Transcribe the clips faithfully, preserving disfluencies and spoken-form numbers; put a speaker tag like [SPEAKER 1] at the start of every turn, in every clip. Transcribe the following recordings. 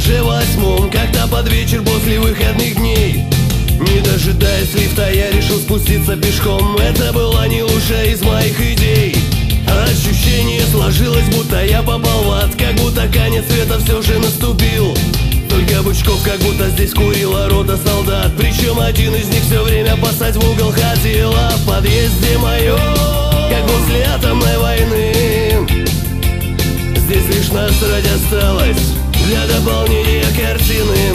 [SPEAKER 1] этаже восьмом, как-то под вечер после выходных дней. Не дожидаясь лифта, я решил спуститься пешком. Это была не лучшая из моих идей. Ощущение сложилось, будто я попал в ад, как будто конец света все же наступил. Только бычков, как будто здесь курила рота солдат. Причем один из них все время посадь в угол хотел. А в подъезде моем, как после атомной войны, здесь лишь насрать осталось для дополнения картины.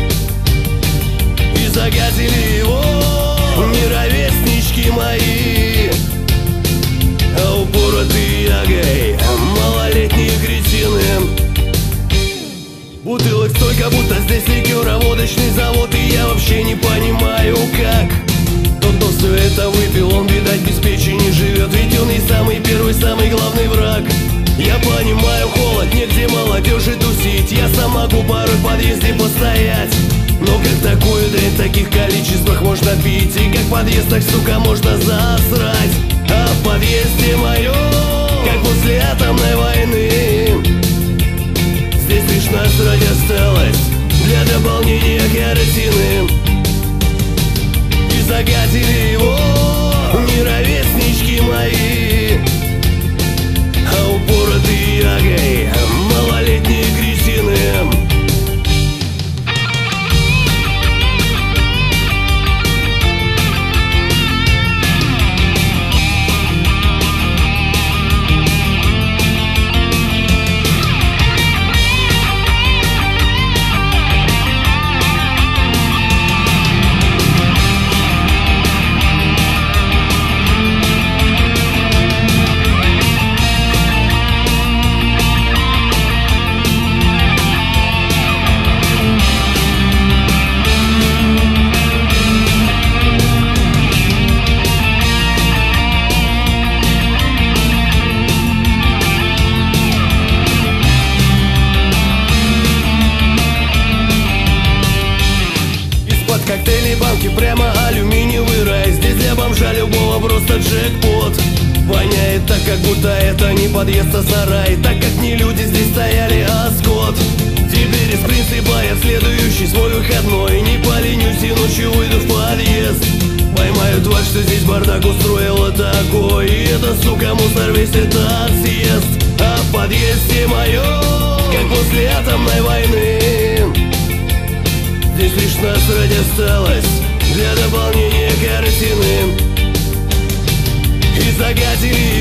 [SPEAKER 1] И загадили его не ровеснички мои, а упоротые ягой малолетние кретины. Бутылок столько, будто здесь ликероводочный завод. И я вообще не понимаю, как тот, кто все это выпил, он, видать, без печи не живет. Ведь он и самый первый, самый главный враг. Я понимаю холод, негде молодежи тусить. Я сам могу порой в подъезде постоять. Но как такую дрянь в таких количествах можно пить? И как в подъездах, сука, можно засрать? А в подъезде моем, как после атомной войны, здесь лишь насрать осталось для дополнения картины. И загадили его не ровеснички мои, а упоротые ягой малолетние кретины. Коктейли, банки, прямо алюминиевый рай. Здесь для бомжа любого просто джекпот. Воняет так, как будто это не подъезд, а сарай. Так как не люди здесь стояли, а скот. Теперь из принципа я в следующий свой выходной не поленюсь и ночью выйду в подъезд. Поймаю тварь, что здесь бардак устроила такой. И эта сука мусор весь это съест. А в подъезде моем, как после атомной войны, здесь лишь насрать осталось для дополнения картины. И загадили